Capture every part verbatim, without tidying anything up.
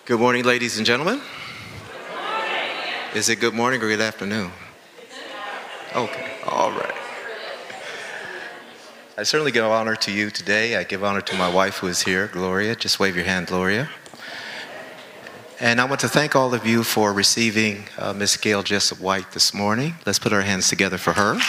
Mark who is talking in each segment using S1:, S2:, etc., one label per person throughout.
S1: Good morning, ladies and gentlemen. Good morning. Is it good morning or good afternoon? Okay, all right. I certainly give honor to you today. I give honor to my wife who is here, Gloria. Just wave your hand, Gloria. And I want to thank all of you for receiving uh, Miss Gail Jessup White this morning. Let's put our hands together for her.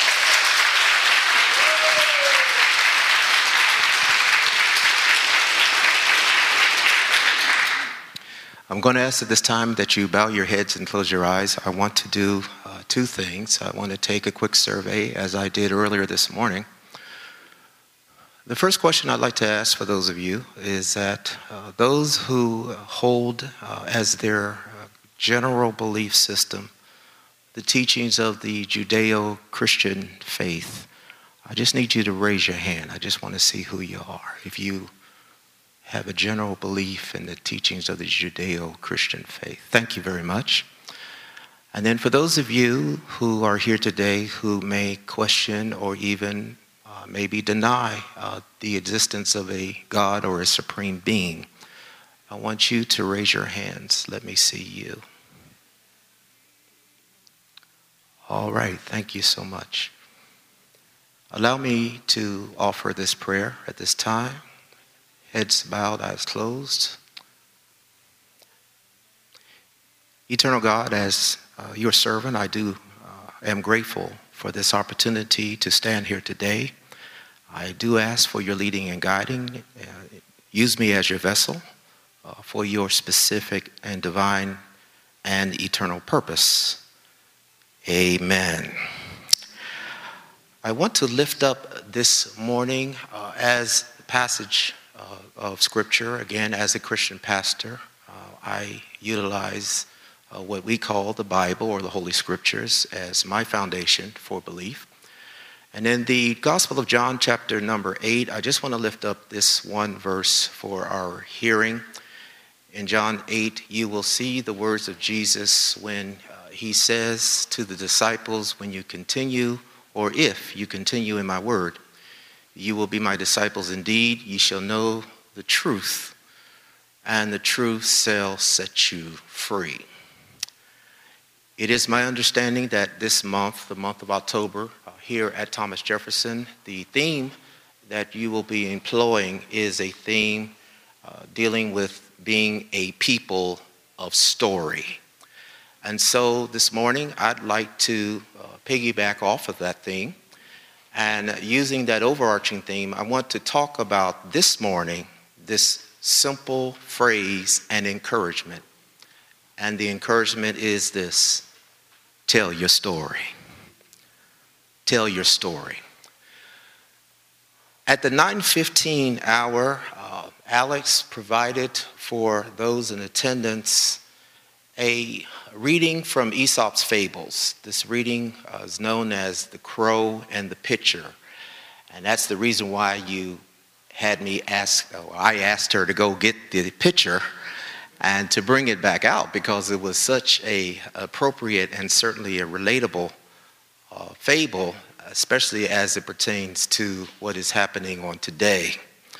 S1: I'm going to ask at this time that you bow your heads and close your eyes. I want to do uh, two things. I want to take a quick survey, as I did earlier this morning. The first question I'd like to ask for those of you is that uh, those who hold uh, as their uh, general belief system the teachings of the Judeo-Christian faith, I just need you to raise your hand. I just want to see who you are. If you have a general belief in the teachings of the Judeo-Christian faith. Thank you very much. And then for those of you who are here today who may question or even uh, maybe deny uh, the existence of a God or a supreme being, I want you to raise your hands. Let me see you. All right, thank you so much. Allow me to offer this prayer at this time. Heads bowed, eyes closed. Eternal God, as uh, your servant, I do uh, am grateful for this opportunity to stand here today. I do ask for your leading and guiding. Uh, use me as your vessel uh, for your specific and divine and eternal purpose. Amen. I want to lift up this morning uh, as the passage of Scripture. Again, as a Christian pastor, uh, I utilize uh, what we call the Bible or the Holy Scriptures as my foundation for belief. And in the Gospel of John, chapter number eight, I just want to lift up this one verse for our hearing. In John eight, you will see the words of Jesus when uh, he says to the disciples, when you continue, or if you continue in my word, you will be my disciples indeed. Ye shall know the truth, and the truth shall set you free. It is my understanding that this month, the month of October, uh, here at Thomas Jefferson, the theme that you will be employing is a theme uh, dealing with being a people of story. And so this morning, I'd like to uh, piggyback off of that theme. And using that overarching theme, I want to talk about this morning this simple phrase and encouragement. And the encouragement is this: tell your story. Tell your story. At the nine fifteen hour, uh, Alex provided for those in attendance a reading from Aesop's Fables. This reading uh, is known as The Crow and the Pitcher. And that's the reason why you had me ask, or I asked her to go get the pitcher and to bring it back out, because it was such a appropriate and certainly a relatable uh, fable, especially as it pertains to what is happening on today.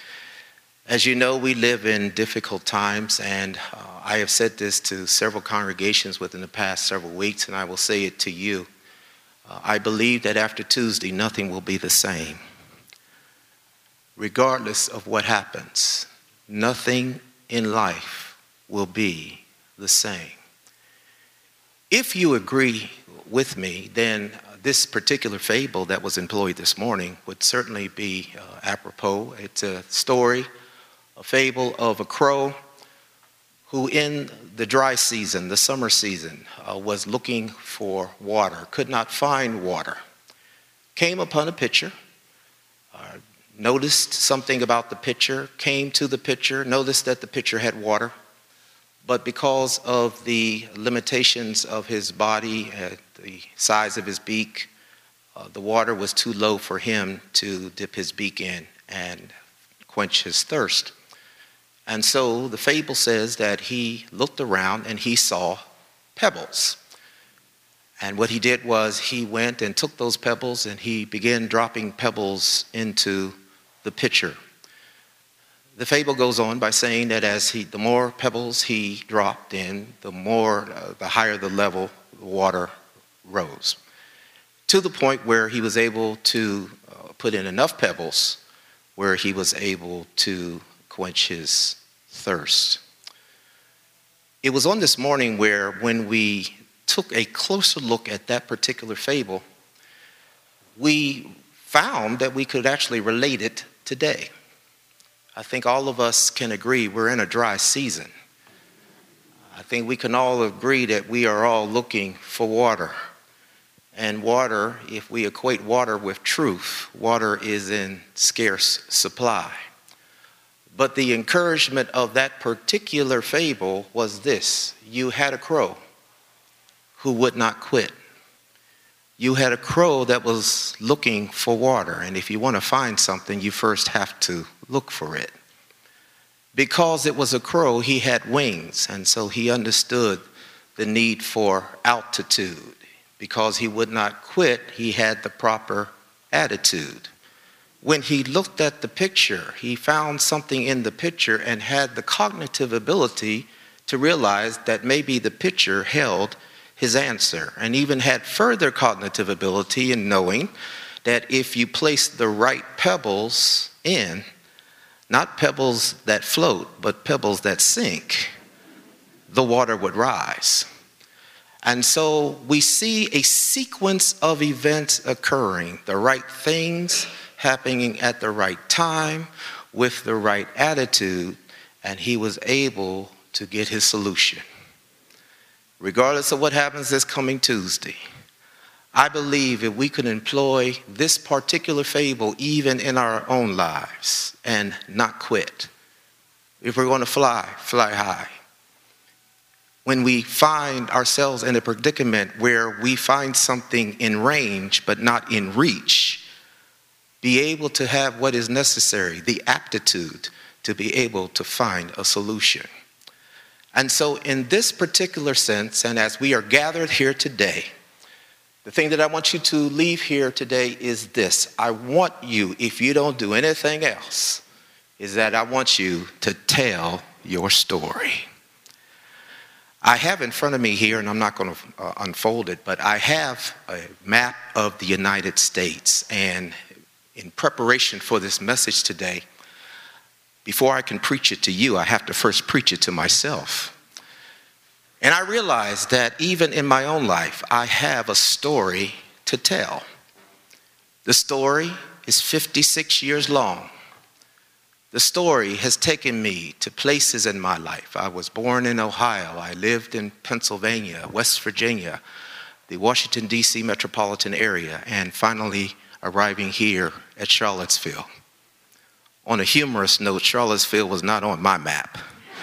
S1: As you know, we live in difficult times, and uh, I have said this to several congregations within the past several weeks, and I will say it to you. Uh, I believe that after Tuesday, nothing will be the same. Regardless of what happens, nothing in life will be the same. If you agree with me, then this particular fable that was employed this morning would certainly be uh, apropos. It's a story, a fable of a crow who in the dry season, the summer season, uh, was looking for water, could not find water, came upon a pitcher, uh, noticed something about the pitcher, came to the pitcher, noticed that the pitcher had water, but because of the limitations of his body, uh, the size of his beak, uh, the water was too low for him to dip his beak in and quench his thirst. And so the fable says that he looked around and he saw pebbles. And what he did was he went and took those pebbles and he began dropping pebbles into the pitcher. The fable goes on by saying that as he, the more pebbles he dropped in, the more, uh, the higher the level the water rose, to the point where he was able to uh, put in enough pebbles where he was able to quench his thirst. It was on this morning where, when we took a closer look at that particular fable, we found that we could actually relate it today. I think all of us can agree we're in a dry season. I think we can all agree that we are all looking for water. And water, if we equate water with truth, water is in scarce supply. But the encouragement of that particular fable was this: you had a crow who would not quit. You had a crow that was looking for water. And if you want to find something, you first have to look for it. Because it was a crow, he had wings, and so he understood the need for altitude. Because he would not quit, he had the proper attitude. When he looked at the picture, he found something in the picture and had the cognitive ability to realize that maybe the picture held his answer, and even had further cognitive ability in knowing that if you place the right pebbles in, not pebbles that float, but pebbles that sink, the water would rise. And so we see a sequence of events occurring, the right things happening at the right time with the right attitude, and he was able to get his solution. Regardless of what happens this coming Tuesday, I believe if we could employ this particular fable even in our own lives and not quit, if we're going to fly, fly high. When we find ourselves in a predicament where we find something in range but not in reach, be able to have what is necessary, the aptitude to be able to find a solution. And so in this particular sense, and as we are gathered here today, the thing that I want you to leave here today is this. I want you, if you don't do anything else, is that I want you to tell your story. I have in front of me here, and I'm not going to uh, unfold it, but I have a map of the United States. And in preparation for this message today, before I can preach it to you, I have to first preach it to myself. And I realize that even in my own life, I have a story to tell. The story is fifty-six years long. The story has taken me to places in my life. I was born in Ohio. I lived in Pennsylvania, West Virginia, the Washington, D C metropolitan area, and finally arriving here at Charlottesville. On a humorous note, Charlottesville was not on my map,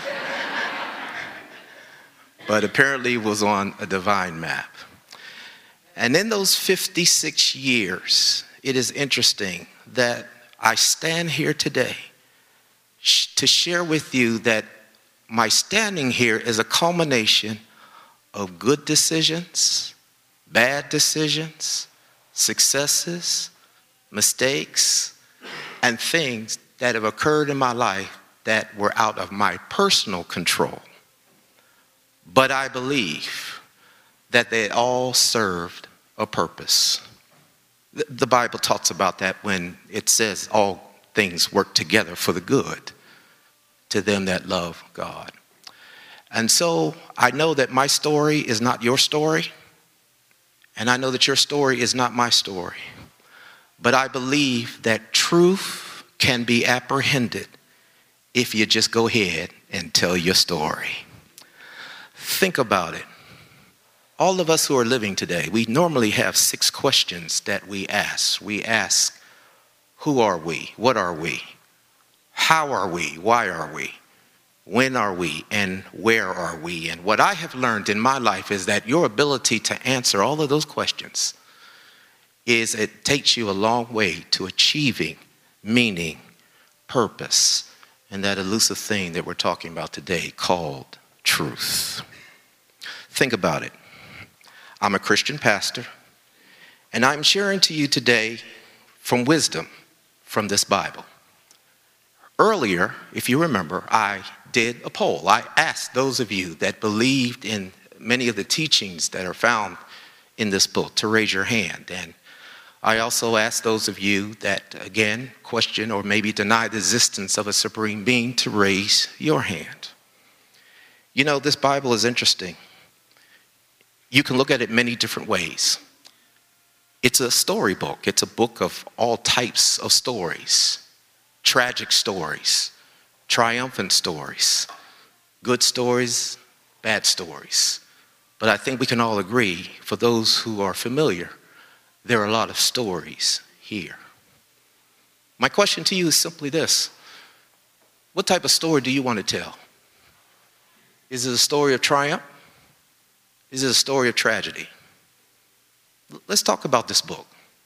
S1: but apparently was on a divine map. And in those fifty-six years, it is interesting that I stand here today to share with you that my standing here is a culmination of good decisions, bad decisions, successes, mistakes, and things that have occurred in my life that were out of my personal control. But I believe that they all served a purpose. The Bible talks about that when it says all things work together for the good to them that love God. And so I know that my story is not your story, and I know that your story is not my story. But I believe that truth can be apprehended if you just go ahead and tell your story. Think about it. All of us who are living today, we normally have six questions that we ask. We ask, who are we? What are we? How are we? Why are we? When are we? And where are we? And what I have learned in my life is that your ability to answer all of those questions is it takes you a long way to achieving meaning, purpose, and that elusive thing that we're talking about today called truth. Think about it. I'm a Christian pastor, and I'm sharing to you today from wisdom from this Bible. earlier, if you remember, I did a poll. I asked those of you that believed in many of the teachings that are found in this book to raise your hand. And I also asked those of you that, again, question or maybe deny the existence of a supreme being to raise your hand. You know, this Bible is interesting. You can look at it many different ways. It's a storybook. It's a book of all types of stories. Tragic stories, triumphant stories, good stories, bad stories. But I think we can all agree, for those who are familiar, there are a lot of stories here. My question to you is simply this. What type of story do you want to tell? Is it a story of triumph? Is it a story of tragedy? Let's talk about this book.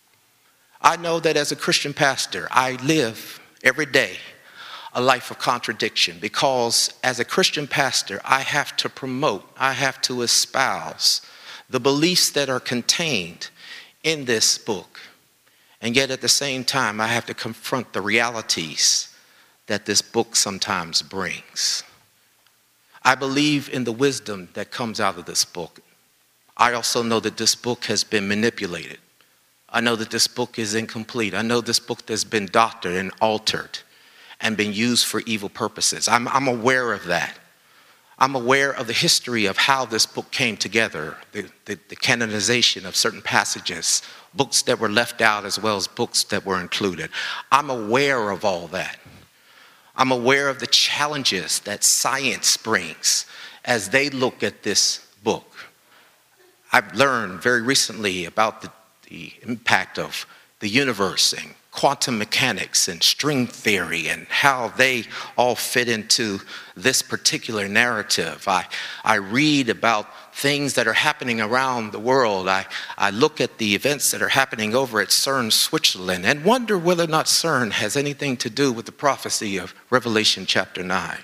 S1: I know that as a Christian pastor, I live every day a life of contradiction, because as a Christian pastor, I have to promote, I have to espouse the beliefs that are contained in this book. And yet at the same time, I have to confront the realities that this book sometimes brings. I believe in the wisdom that comes out of this book. I also know that this book has been manipulated. I know that this book is incomplete. I know this book has been doctored and altered and been used for evil purposes. I'm, I'm aware of that. I'm aware of the history of how this book came together, the, the, the canonization of certain passages, books that were left out as well as books that were included. I'm aware of all that. I'm aware of the challenges that science brings as they look at this book. I've learned very recently about the, the impact of the universe and quantum mechanics and string theory and how they all fit into this particular narrative. I, I read about things that are happening around the world. I, I look at the events that are happening over at CERN, Switzerland, and wonder whether or not CERN has anything to do with the prophecy of Revelation chapter nine.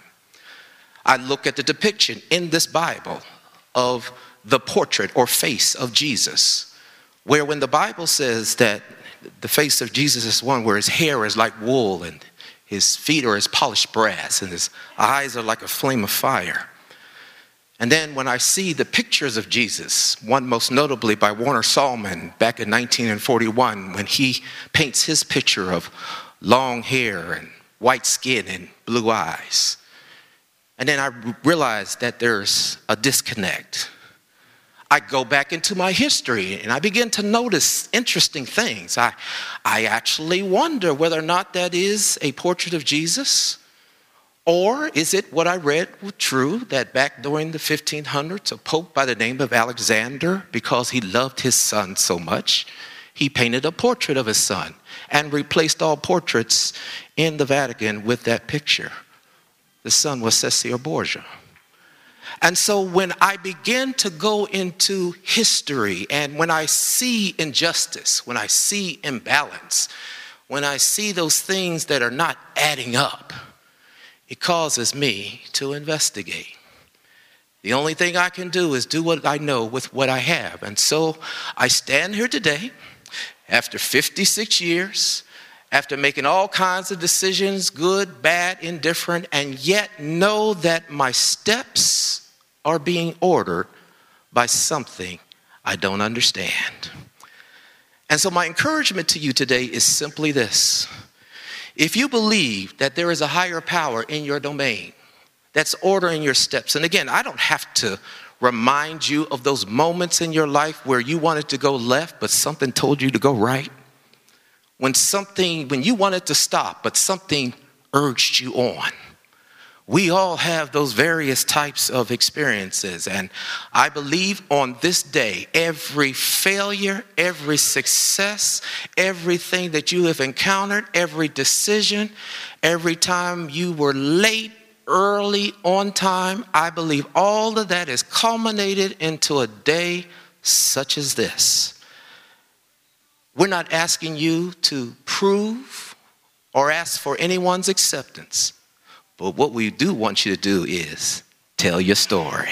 S1: I look at the depiction in this Bible of the portrait or face of Jesus, where when the Bible says that the face of Jesus is one where his hair is like wool and his feet are as polished brass and his eyes are like a flame of fire. And then when I see the pictures of Jesus, one most notably by Warner Sallman back in nineteen forty-one, when he paints his picture of long hair and white skin and blue eyes. And then I realize that there's a disconnect. I go back into my history and I begin to notice interesting things. I, I actually wonder whether or not that is a portrait of Jesus, or is it what I read was true, that back during the fifteen hundreds, a pope by the name of Alexander, because he loved his son so much, he painted a portrait of his son and replaced all portraits in the Vatican with that picture. The son was Caesar Borgia. And so when I begin to go into history and when I see injustice, when I see imbalance, when I see those things that are not adding up, it causes me to investigate. The only thing I can do is do what I know with what I have. And so I stand here today after fifty-six years, after making all kinds of decisions, good, bad, indifferent, and yet know that my steps are being ordered by something I don't understand. And so my encouragement to you today is simply this. If you believe that there is a higher power in your domain that's ordering your steps, and again, I don't have to remind you of those moments in your life where you wanted to go left, but something told you to go right. When something, when you wanted to stop, but something urged you on. We all have those various types of experiences, and I believe on this day, every failure, every success, everything that you have encountered, every decision, every time you were late, early, on time, I believe all of that is culminated into a day such as this. We're not asking you to prove or ask for anyone's acceptance. But what we do want you to do is tell your story.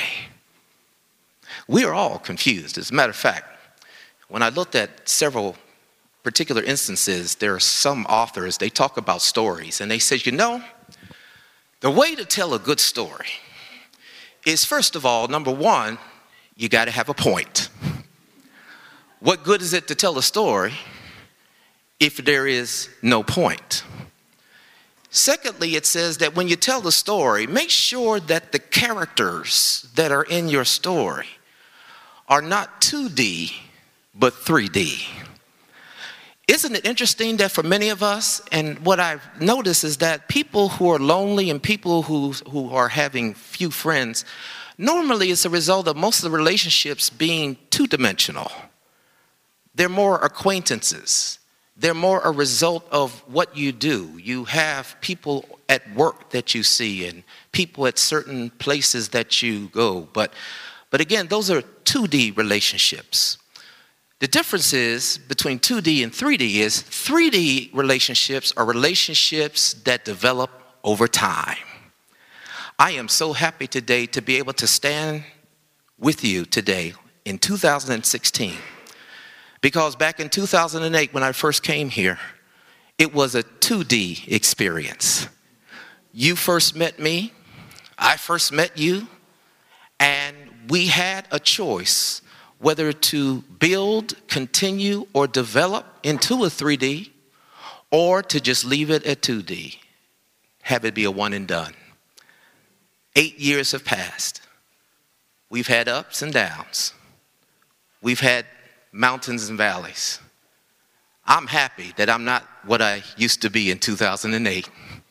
S1: We are all confused. As a matter of fact, when I looked at several particular instances, there are some authors, they talk about stories. And they say, you know, The way to tell a good story is, first of all, number one, you got to have a point. What good is it to tell a story if there is no point? Secondly, it says that when you tell the story, make sure that the characters that are in your story are not two D, but three D. Isn't it interesting that for many of us, and what I've noticed is that people who are lonely and people who, who are having few friends, normally it's a result of most of the relationships being two-dimensional. They're more acquaintances. They're more a result of what you do. You have people at work that you see and people at certain places that you go. But, but again, those are two D relationships. The difference is between two D and three D is three D relationships are relationships that develop over time. I am so happy today to be able to stand with you today in two thousand sixteen. Because back in two thousand eight, when I first came here, it was a two D experience. You first met me, I first met you, and we had a choice whether to build, continue, or develop into a three D, or to just leave it at two D, have it be a one and done. Eight years have passed. We've had ups and downs. We've had mountains and valleys. I'm happy that I'm not what I used to be in two thousand eight.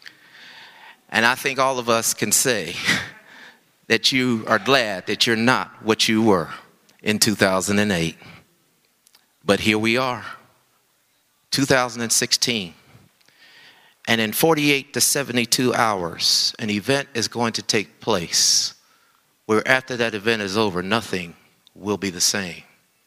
S1: And I think all of us can say that you are glad that you're not what you were in two thousand eight. But here we are, two thousand sixteen. And in forty-eight to seventy-two hours, an event is going to take place where after that event is over, nothing will be the same.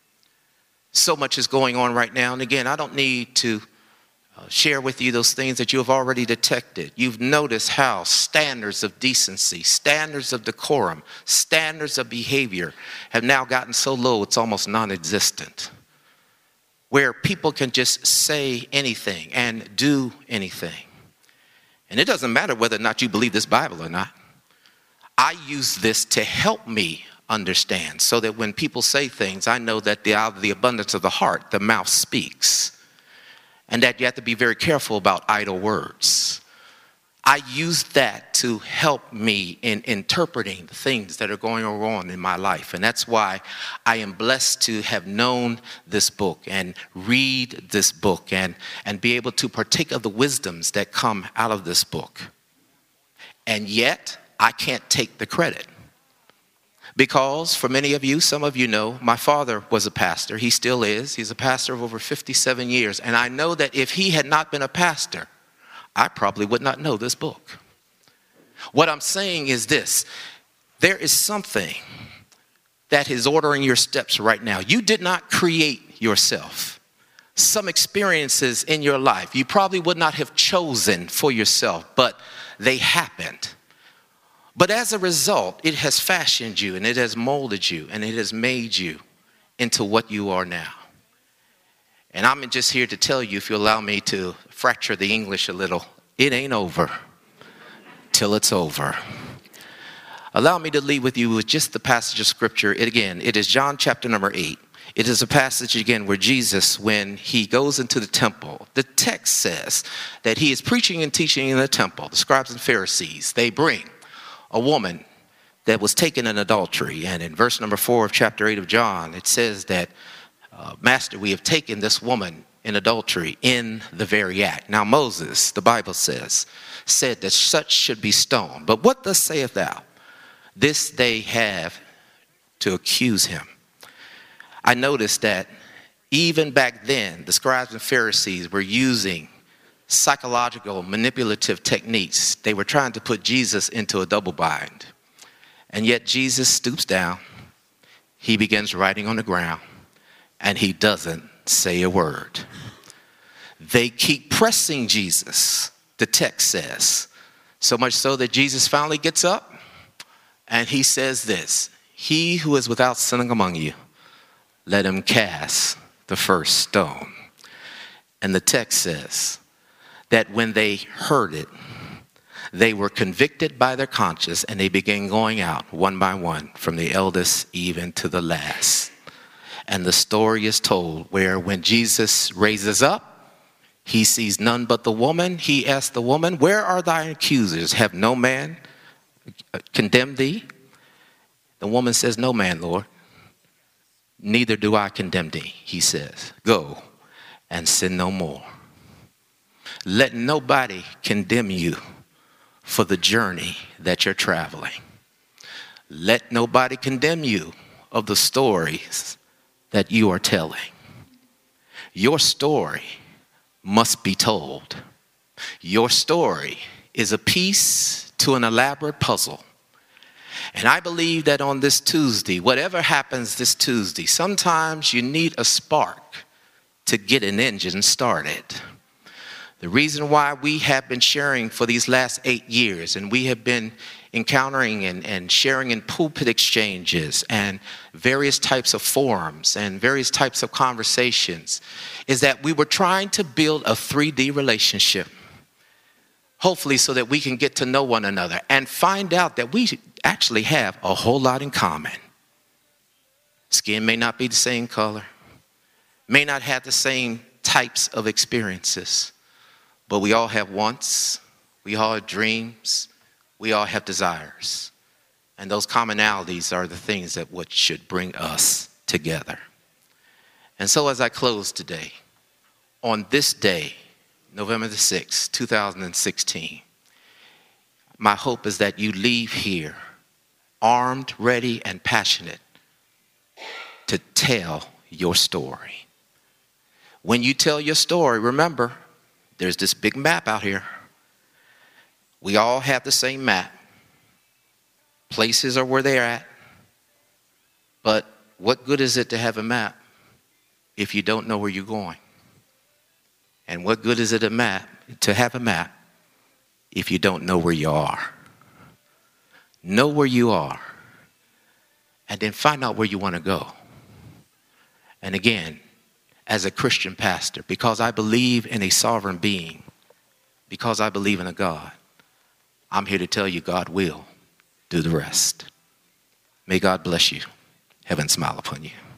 S1: So much is going on right now. And again, I don't need to uh, share with you those things that you have already detected. You've noticed how standards of decency, standards of decorum, standards of behavior have now gotten so low it's almost non-existent. Where people can just say anything and do anything. And it doesn't matter whether or not you believe this Bible or not. I use this to help me understand so that when people say things, I know that the, out of the abundance of the heart, the mouth speaks. And that you have to be very careful about idle words. I use that to help me in interpreting the things that are going on in my life. And that's why I am blessed to have known this book and read this book and, and be able to partake of the wisdoms that come out of this book. And yet, I can't take the credit. Because for many of you, some of you know, my father was a pastor. He still is. He's a pastor of over fifty-seven years. And I know that if he had not been a pastor, I probably would not know this book. What I'm saying is this. There is something that is ordering your steps right now. You did not create yourself. Some experiences in your life you probably would not have chosen for yourself, but they happened. But as a result, it has fashioned you and it has molded you and it has made you into what you are now. And I'm just here to tell you, if you allow me to fracture the English a little, it ain't over till it's over. Allow me to leave with you with just the passage of scripture. It, again, it is John chapter number eight. It is a passage, again, where Jesus, when he goes into the temple, the text says that he is preaching and teaching in the temple. The scribes and Pharisees, they bring a woman that was taken in adultery. And in verse number four of chapter eight of John, it says that, uh, Master, we have taken this woman in adultery in the very act. Now Moses, the Bible says, said that such should be stoned. But what thus saith thou? This they have to accuse him. I noticed that even back then, the scribes and Pharisees were using psychological manipulative techniques. They were trying to put Jesus into a double bind. And yet Jesus stoops down. He begins writing on the ground. And he doesn't say a word. They keep pressing Jesus, the text says. So much so that Jesus finally gets up. And he says this. He who is without sin among you, let him cast the first stone. And the text says that when they heard it, They were convicted by their conscience, and they began going out one by one, from the eldest even to the last. And the story is told where when Jesus raises up, he sees none but the woman. He asks the woman, where are thy accusers? Have no man condemned thee? The woman says, no man, Lord. Neither do I condemn thee, he says. Go and sin no more. Let nobody condemn you for the journey that you're traveling. Let nobody condemn you of the stories that you are telling. Your story must be told. Your story is a piece to an elaborate puzzle. And I believe that on this Tuesday, whatever happens this Tuesday, sometimes you need a spark to get an engine started. The reason why we have been sharing for these last eight years, and we have been encountering and, and sharing in pulpit exchanges and various types of forums and various types of conversations, is that we were trying to build a three D relationship, hopefully so that we can get to know one another and find out that we actually have a whole lot in common. Skin may not be the same color, may not have the same types of experiences, but we all have wants, we all have dreams, we all have desires. And those commonalities are the things that what should bring us together. And so as I close today, on this day, November the sixth, two thousand sixteen, my hope is that you leave here armed, ready, and passionate to tell your story. When you tell your story, remember, there's this big map out here. We all have the same map. Places are where they're at. But what good is it to have a map if you don't know where you're going? And what good is it a map to have a map if you don't know where you are? Know where you are, and then find out where you want to go. And again, as a Christian pastor, because I believe in a sovereign being, because I believe in a God, I'm here to tell you God will do the rest. May God bless you. Heaven smile upon you.